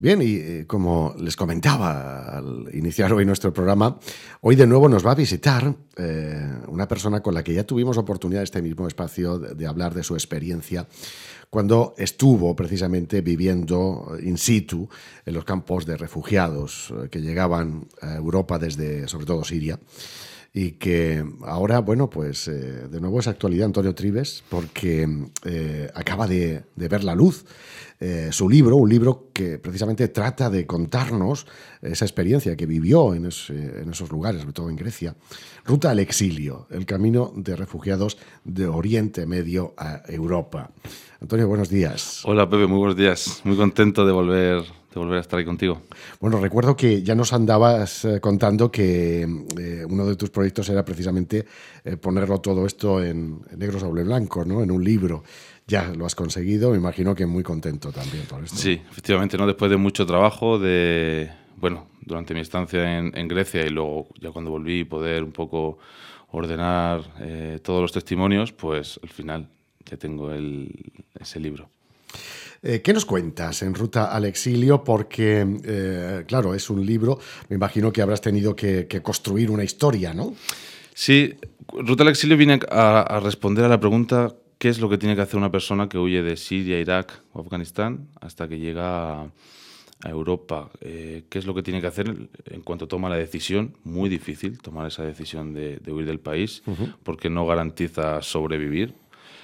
Bien, y como les comentaba al iniciar hoy nuestro programa, hoy de nuevo nos va a visitar una persona con la que ya tuvimos oportunidad en este mismo espacio de hablar de su experiencia cuando estuvo precisamente viviendo in situ en los campos de refugiados que llegaban a Europa desde sobre todo Siria y que ahora, bueno, pues de nuevo es actualidad Antonio Trives porque acaba de ver la luz su libro, un libro que precisamente trata de contarnos esa experiencia que vivió en esos lugares, sobre todo en Grecia. Ruta al exilio, el camino de refugiados de Oriente Medio a Europa. Antonio, buenos días. Hola Pepe, muy buenos días. Muy contento de volver a estar ahí contigo. Bueno, recuerdo que ya nos andabas contando que uno de tus proyectos era precisamente ponerlo todo esto en negro sobre blanco, ¿no? En un libro. Ya lo has conseguido, me imagino que muy contento también por esto. Sí, efectivamente, ¿no? Después de mucho trabajo, durante mi estancia en Grecia y luego ya cuando volví poder un poco ordenar todos los testimonios, pues al final ya tengo ese libro. ¿Qué nos cuentas en Ruta al exilio? Porque, claro, es un libro, me imagino que habrás tenido que construir una historia, ¿no? Sí, Ruta al exilio viene a responder a la pregunta: ¿qué es lo que tiene que hacer una persona que huye de Siria, Irak o Afganistán hasta que llega a Europa? ¿Qué es lo que tiene que hacer en cuanto toma la decisión? Muy difícil tomar esa decisión de huir del país, porque no garantiza sobrevivir.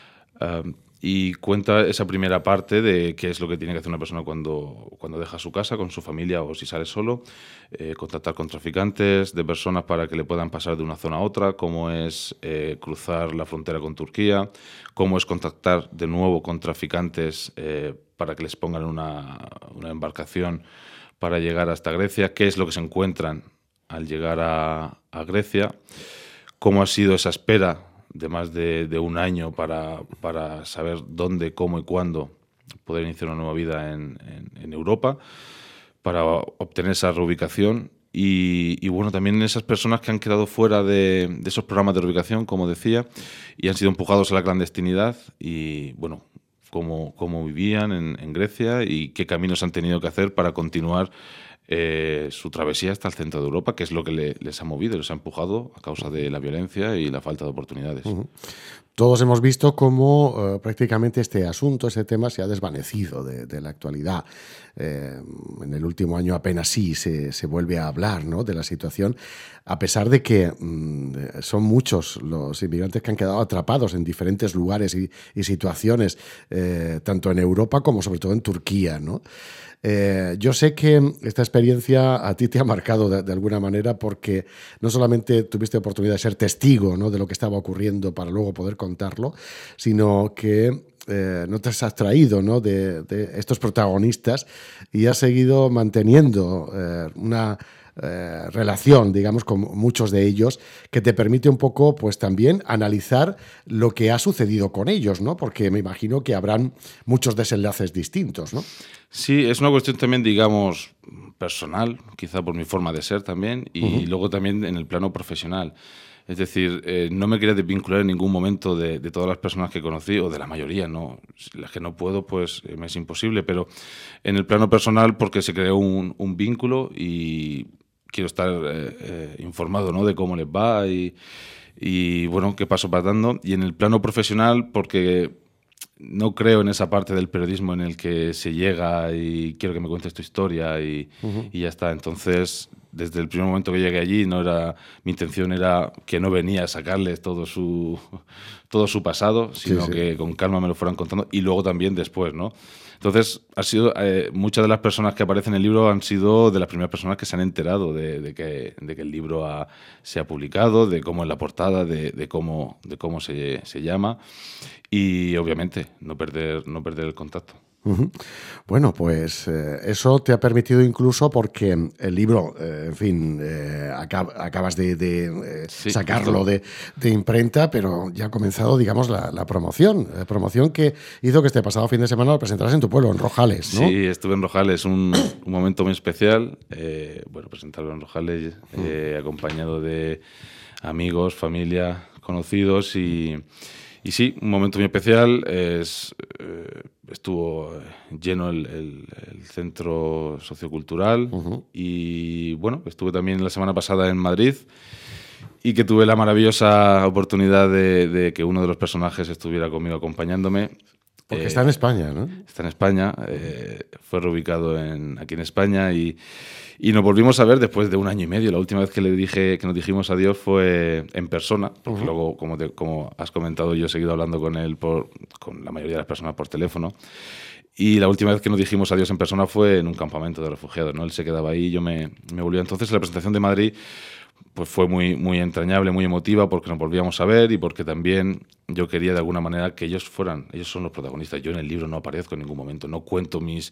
Y cuenta esa primera parte de qué es lo que tiene que hacer una persona cuando deja su casa con su familia o si sale solo, contactar con traficantes de personas para que le puedan pasar de una zona a otra, cómo es cruzar la frontera con Turquía, cómo es contactar de nuevo con traficantes para que les pongan una embarcación para llegar hasta Grecia, qué es lo que se encuentran al llegar a Grecia, cómo ha sido esa espera de más de un año para saber dónde, cómo y cuándo poder iniciar una nueva vida en Europa, para obtener esa reubicación y bueno, también esas personas que han quedado fuera de esos programas de reubicación, como decía, y han sido empujados a la clandestinidad y bueno, cómo vivían en Grecia y qué caminos han tenido que hacer para continuar su travesía hasta el centro de Europa, que es lo que les ha movido, les ha empujado a causa de la violencia y la falta de oportunidades. Todos hemos visto cómo prácticamente este asunto, este tema se ha desvanecido de la actualidad. En el último año apenas sí se vuelve a hablar, ¿no?, de la situación, a pesar de que son muchos los inmigrantes que han quedado atrapados en diferentes lugares y situaciones, tanto en Europa como sobre todo en Turquía, ¿no? Yo sé que esta experiencia a ti te ha marcado de alguna manera porque no solamente tuviste oportunidad de ser testigo, ¿no?, de lo que estaba ocurriendo para luego poder contarlo, sino que no te has abstraído, ¿no?, de estos protagonistas y has seguido manteniendo una relación, digamos, con muchos de ellos, que te permite un poco, pues también analizar lo que ha sucedido con ellos, ¿no? Porque me imagino que habrán muchos desenlaces distintos, ¿no? Sí, es una cuestión también, digamos, personal, quizá por mi forma de ser también, y luego también en el plano profesional. Es decir, no me quería desvincular en ningún momento de todas las personas que conocí, o de la mayoría, ¿no? Las que no puedo, pues me es imposible, pero en el plano personal porque se creó un vínculo y quiero estar informado, ¿no?, de cómo les va y bueno, qué paso va dando. Y en el plano profesional porque no creo en esa parte del periodismo en el que se llega y quiero que me cuentes tu historia y ya está. Entonces, desde el primer momento que llegué allí, mi intención era que no venía a sacarles todo su pasado, sino que con calma me lo fueran contando y luego también después, ¿no? Entonces, muchas de las personas que aparecen en el libro han sido de las primeras personas que se han enterado de que el libro se ha publicado, de cómo es la portada, de cómo se llama y, obviamente, no perder el contacto. Bueno, pues eso te ha permitido incluso porque el libro, en fin, acabas de Sí, sacarlo justo. de imprenta, pero ya ha comenzado, digamos, la promoción que hizo que este pasado fin de semana lo presentaras en tu pueblo, en Rojales, ¿no? Sí, estuve en Rojales, un momento muy especial. Presentarlo en Rojales, acompañado de amigos, familia, conocidos Y sí, un momento muy especial. Estuvo lleno el centro sociocultural y bueno, estuve también la semana pasada en Madrid y que tuve la maravillosa oportunidad de que uno de los personajes estuviera conmigo acompañándome. Porque está en España, ¿no? Está en España, fue reubicado aquí en España y nos volvimos a ver después de 1 año y medio. La última vez que nos dijimos adiós fue en persona, porque luego, como has comentado, yo he seguido hablando con él, con la mayoría de las personas por teléfono. Y la última vez que nos dijimos adiós en persona fue en un campamento de refugiados, ¿no? Él se quedaba ahí y yo me volvía. Entonces la presentación de Madrid pues fue muy, muy entrañable, muy emotiva, porque nos volvíamos a ver y porque también yo quería de alguna manera que ellos son los protagonistas. Yo en el libro no aparezco en ningún momento, no cuento mis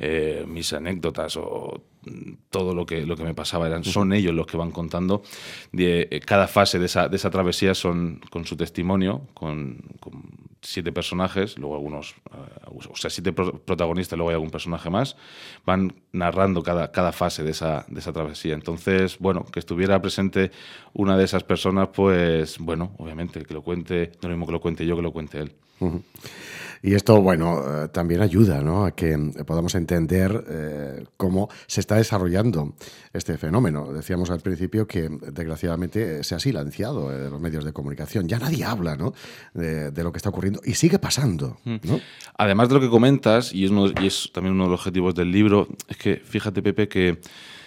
anécdotas o todo lo que me pasaba, son ellos los que van contando. Cada fase de esa travesía son con su testimonio, con 7 personajes, luego algunos, 7 protagonistas, luego hay algún personaje más, van narrando cada fase de esa travesía. Entonces, bueno, que estuviera presente una de esas personas, pues, bueno, obviamente, que lo cuente, no es lo mismo que lo cuente yo, que lo cuente él. Y esto, bueno, también ayuda, ¿no?, a que podamos entender cómo se está desarrollando este fenómeno. Decíamos al principio que, desgraciadamente, se ha silenciado en los medios de comunicación. Ya nadie habla, ¿no?, de lo que está ocurriendo y sigue pasando, ¿no? Además de lo que comentas, y es también uno de los objetivos del libro, es que, fíjate, Pepe, que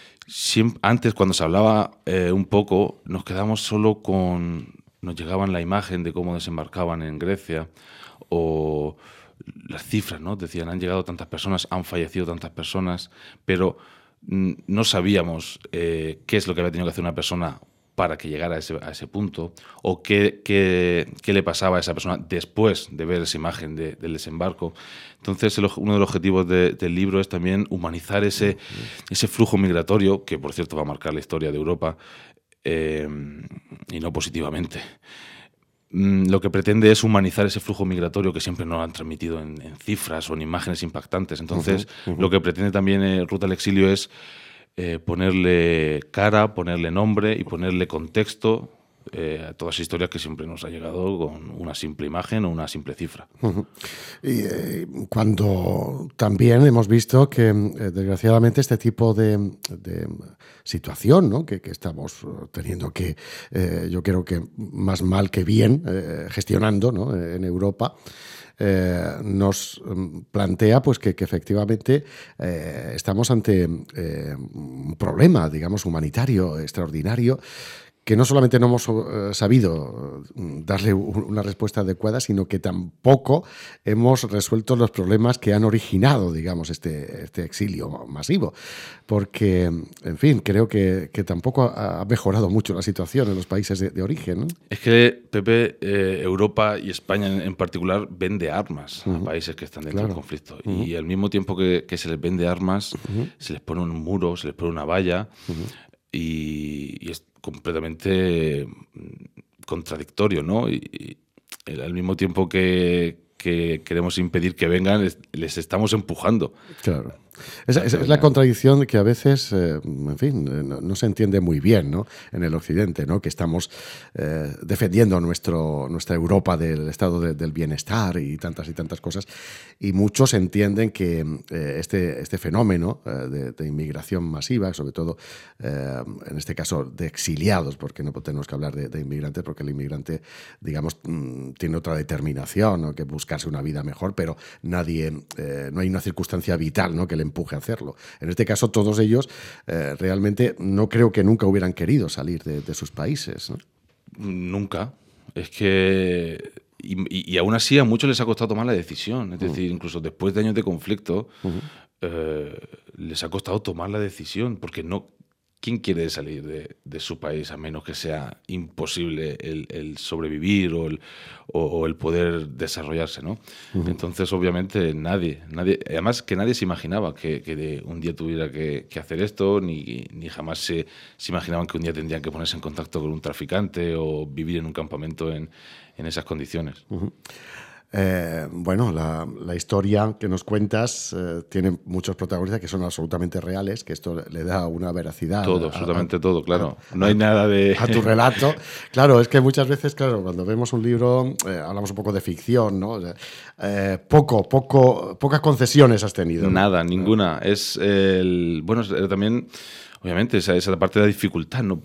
antes, cuando se hablaba un poco, nos quedamos solo nos llegaban la imagen de cómo desembarcaban en Grecia o las cifras, ¿no? Decían, han llegado tantas personas, han fallecido tantas personas, pero no sabíamos qué es lo que había tenido que hacer una persona para que llegara a ese punto, o qué le pasaba a esa persona después de ver esa imagen del desembarco. Entonces, uno de los objetivos del libro es también humanizar ese flujo migratorio, que por cierto va a marcar la historia de Europa, y no positivamente. Lo que pretende es humanizar ese flujo migratorio que siempre nos han transmitido en cifras o en imágenes impactantes. Entonces, lo que pretende también Ruta al Exilio es ponerle cara, ponerle nombre y ponerle contexto a todas las historias que siempre nos ha llegado con una simple imagen o una simple cifra. Y cuando también hemos visto que, desgraciadamente, este tipo de situación, ¿no?, que estamos teniendo que, yo creo que más mal que bien, gestionando, ¿no?, en Europa, nos plantea pues que efectivamente estamos ante un problema, digamos, humanitario extraordinario, que no solamente no hemos sabido darle una respuesta adecuada, sino que tampoco hemos resuelto los problemas que han originado, digamos, este exilio masivo. Porque, en fin, creo que tampoco ha mejorado mucho la situación en los países de origen, ¿no? Es que, Pepe, Europa y España en particular vende armas a países que están dentro del conflicto. Y al mismo tiempo que se les vende armas, se les pone un muro, se les pone una valla, y es completamente contradictorio, ¿no? Y al mismo tiempo que queremos impedir que vengan, les estamos empujando. Claro. Esa es la contradicción que a veces, en fin, no se entiende muy bien, ¿no?, en el Occidente, ¿no?, que estamos defendiendo nuestra Europa del estado del bienestar y tantas cosas, y muchos entienden que este fenómeno de inmigración masiva, sobre todo en este caso de exiliados, porque no tenemos que hablar de inmigrantes, porque el inmigrante, digamos, tiene otra determinación, ¿no?, que buscarse una vida mejor, pero no hay una circunstancia vital, ¿no?, que le empuje a hacerlo. En este caso, todos ellos realmente no creo que nunca hubieran querido salir de sus países, ¿no? Nunca. Es que... Y aún así a muchos les ha costado tomar la decisión. Es decir, incluso después de años de conflicto, les ha costado tomar la decisión, porque no... ¿Quién quiere salir de su país a menos que sea imposible el sobrevivir o el poder desarrollarse, ¿no? Entonces, obviamente, nadie, además que nadie se imaginaba que un día tuviera que hacer esto, ni jamás se imaginaban que un día tendrían que ponerse en contacto con un traficante o vivir en un campamento en esas condiciones. Bueno, la historia que nos cuentas tiene muchos protagonistas que son absolutamente reales, que esto le da una veracidad. Todo, absolutamente todo, claro. No hay nada de... A tu relato. Claro, es que muchas veces, claro, cuando vemos un libro, hablamos un poco de ficción, ¿no? O sea, pocas concesiones has tenido, ¿no? Nada, ninguna. Es el... Bueno, también... Obviamente, esa es la parte de la dificultad. No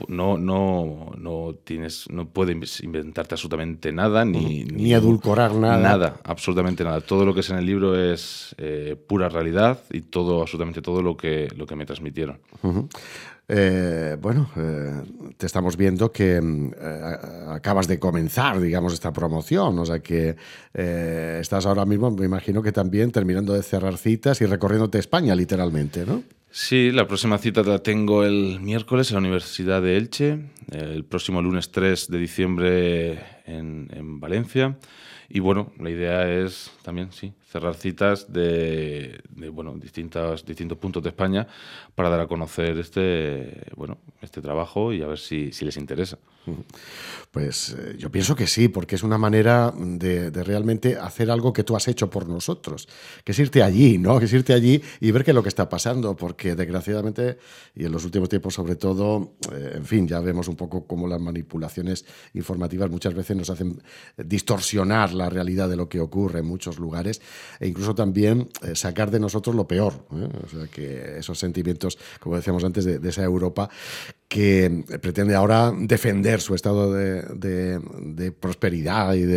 puedes inventarte absolutamente nada, ni edulcorar nada. Nada, absolutamente nada. Todo lo que es en el libro es pura realidad y todo, absolutamente todo lo que me transmitieron. Uh-huh. Bueno, te estamos viendo que acabas de comenzar, digamos, esta promoción, o sea que estás ahora mismo, me imagino que también terminando de cerrar citas y recorriéndote España, literalmente, ¿no? Sí, la próxima cita la tengo el miércoles en la Universidad de Elche, el próximo lunes 3 de diciembre en Valencia. Y bueno, la idea es también, sí, cerrar citas de distintos puntos de España para dar a conocer este trabajo y a ver si les interesa. Pues yo pienso que sí, porque es una manera de realmente hacer algo que tú has hecho por nosotros, que es irte allí, ¿no? Que es irte allí y ver qué es lo que está pasando, porque desgraciadamente, y en los últimos tiempos sobre todo, en fin, ya vemos un poco cómo las manipulaciones informativas muchas veces nos hacen distorsionar la realidad de lo que ocurre en muchos lugares e incluso también sacar de nosotros lo peor, ¿eh? O sea, que esos sentimientos, como decíamos antes, de esa Europa que pretende ahora defender su estado de prosperidad y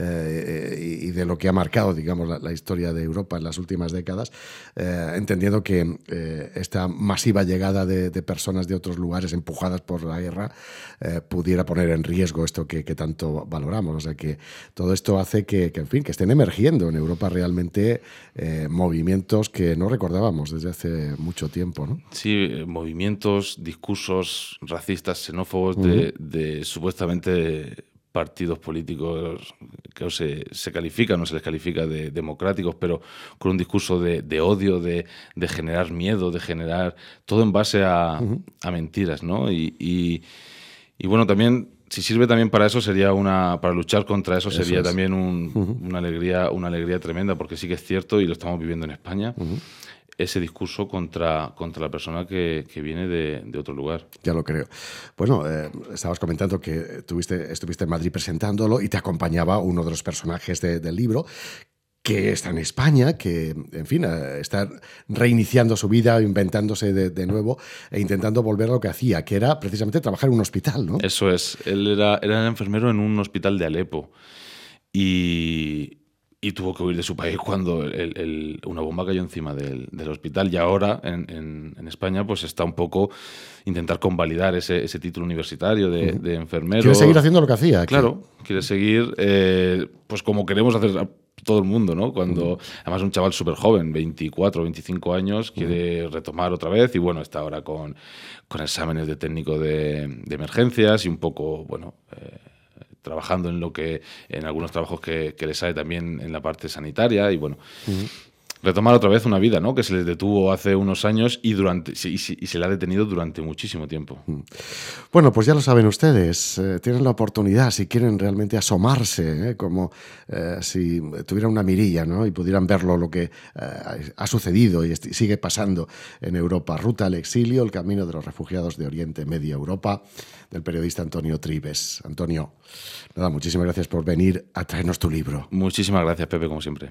de lo que ha marcado, digamos, la historia de Europa en las últimas décadas, entendiendo que esta masiva llegada de personas de otros lugares empujadas por la guerra pudiera poner en riesgo esto que tanto valoramos. O sea, que todo esto hace que en fin, que estén emergiendo en Europa realmente movimientos que no recordábamos desde hace mucho tiempo, ¿no? Sí, movimientos, discursos racistas, xenófobos de supuestamente partidos políticos que se califican o se les califica de democráticos, pero con un discurso de odio, de generar miedo, de generar todo en base a mentiras, ¿no? Y bueno, también si sirve también para eso sería para luchar contra eso sería también una alegría tremenda, porque sí que es cierto y lo estamos viviendo en España. Ese discurso contra la persona que viene de otro lugar. Ya lo creo. Bueno, estabas comentando que estuviste en Madrid presentándolo y te acompañaba uno de los personajes del libro, que está en España, que, en fin, está reiniciando su vida, inventándose de nuevo e intentando volver a lo que hacía, que era precisamente trabajar en un hospital, ¿no? Eso es. Él era enfermero en un hospital de Alepo y tuvo que huir de su país cuando una bomba cayó encima del hospital. Y ahora, en España, pues está un poco intentar convalidar ese título universitario de enfermero. Quiere seguir haciendo lo que hacía aquí. Claro, quiere seguir pues como queremos hacer todo el mundo, ¿no? Cuando, además, un chaval súper joven, 24, 25 años, quiere retomar otra vez y, bueno, está ahora con exámenes de técnico de emergencias y un poco, bueno... trabajando en algunos trabajos que le sale también en la parte sanitaria y bueno, retomar otra vez una vida, ¿no? Que se les detuvo hace unos años y se le ha detenido durante muchísimo tiempo. Bueno, pues ya lo saben ustedes, tienen la oportunidad, si quieren realmente asomarse, como si tuvieran una mirilla, ¿no? Y pudieran verlo lo que ha sucedido y sigue pasando en Europa. Ruta al exilio, el camino de los refugiados de Oriente Medio Europa, del periodista Antonio Trives. Antonio, nada, muchísimas gracias por venir a traernos tu libro. Muchísimas gracias, Pepe, como siempre.